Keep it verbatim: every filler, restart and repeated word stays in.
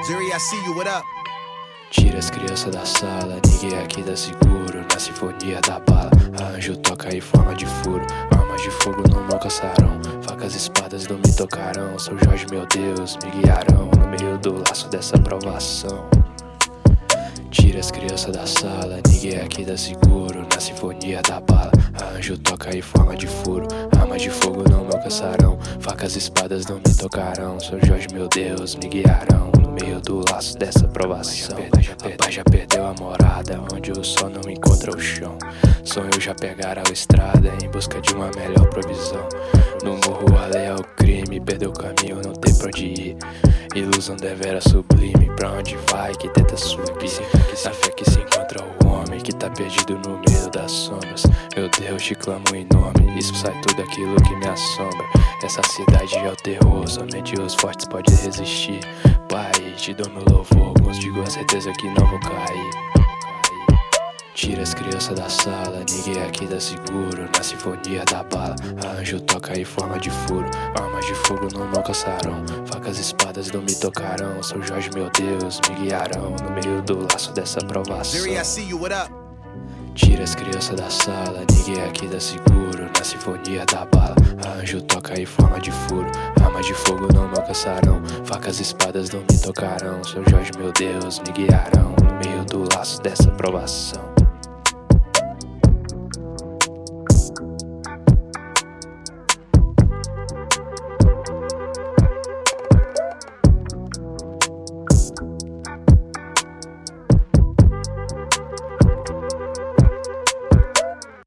Zuri, I see you, what up? Tira as crianças da sala, ninguém aqui dá seguro. Na sinfonia da bala, anjo toca em forma de furo. Armas de fogo não me alcançarão, facas e espadas não me tocarão. São Jorge, meu Deus, me guiarão no meio do laço dessa provação. Tira as crianças da sala, ninguém aqui dá seguro. Na sinfonia da bala, anjo toca em forma de furo. Armas de fogo não me alcançarão, facas e espadas não me tocarão. São Jorge, meu Deus, me guiarão no meio do laço dessa provação. Rapaz já perdeu a morada, onde o sol não encontra o chão. Sonhou já pegar a estrada em busca de uma melhor provisão. No morro além ao crime, perdeu o caminho, não tem pra onde ir. Ilusão devera sublime, pra onde vai que tenta subir. Na fé que se encontra o homem que tá perdido no meio das sombras. Meu Deus, te clamo em nome, expulsai tudo aquilo que me assombra. Essa cidade é o terror, somente os fortes podem resistir. Pai, te dou meu louvor, consigo a certeza que não vou cair. Tira as crianças da sala, ninguém aqui dá seguro. Na sinfonia da bala, anjo toca em forma de furo. Armas de fogo não me alcançarão, facas e espadas não me tocarão. São Jorge, meu Deus, me guiarão no meio do laço dessa provação. Zuri, I see you, what up? Tira as crianças da sala, ninguém aqui dá seguro. Na sinfonia da bala, anjo toca em forma de furo. Armas de fogo não me alcançarão, facas e espadas não me tocarão. São Jorge, meu Deus, me guiarão no meio do laço dessa provação.